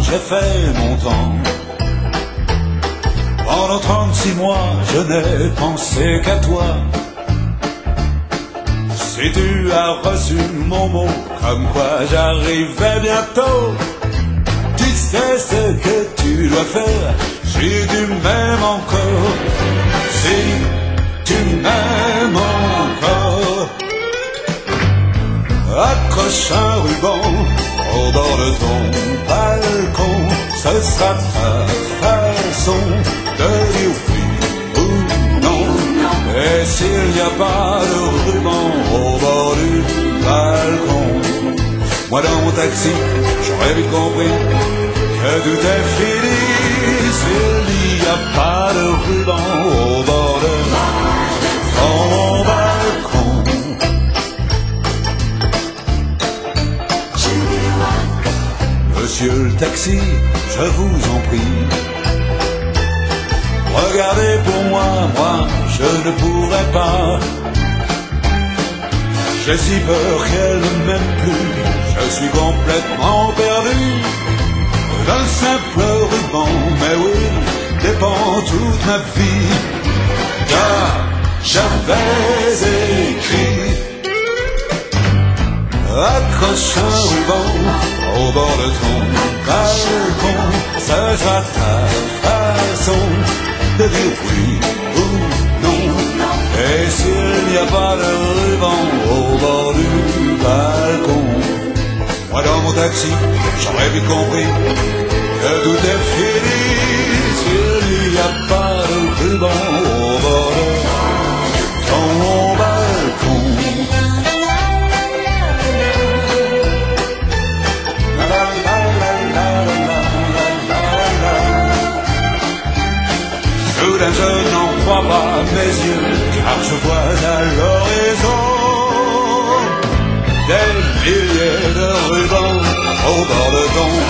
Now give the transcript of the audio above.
j'ai fait mon temps. Pendant 36 mois, je n'ai pensé qu'à toi. Si tu as reçu mon mot, comme quoi j'arrivais bientôt, tu sais ce que tu dois faire, si tu m'aimes encore, si tu m'aimes encore. Accroche un ruban au bord de ton balcon, ce sera ta façon de dire oui ou non. Et s'il n'y a pas de ruban au bord du balcon, moi dans mon taxi, j'aurais vite compris que tout est fini. S'il n'y a pas de ruban au bord de ton balcon. Monsieur le taxi, je vous en prie, regardez pour moi, moi je ne pourrais pas. J'ai si peur qu'elle ne m'aime plus, je suis complètement perdu. D'un simple ruban, mais oui, dépend toute ma vie. Car j'avais écrit, accroche un ruban au bord de ton balcon, ce sera ta façon de dire oui ou non. Et s'il n'y a pas de ruban au bord du balcon, moi dans mon taxi, j'aurais vite compris que tout est fini. S'il n'y a pas de ruban au bord de ton balcon. Soudain je n'en crois pas mes yeux, car je vois à l'horizon des milliers de rubans au bord de ton